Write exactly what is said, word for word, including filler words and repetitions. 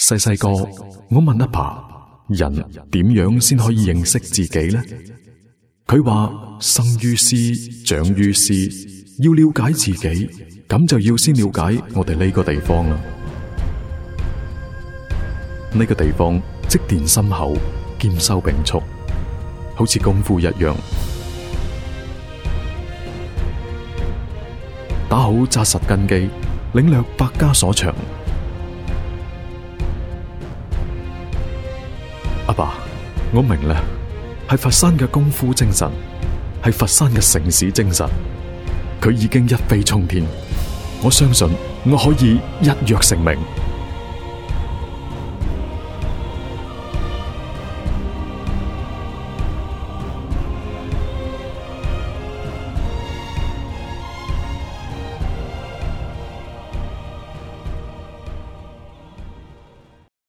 細細個，我問阿爸，人點樣先可以認識自己呢？佢話生於斯，長於斯，要了解自己，咁就要先了解我哋呢個地方啦。呢個地方積澱深厚，兼收並蓄，好似功夫一樣，打好紮實根基，領略百家所長。阿爸，我明啦，係佛山嘅功夫精神，係佛山嘅城市精神，佢已經一飛沖天。我相信我可以一躍成名。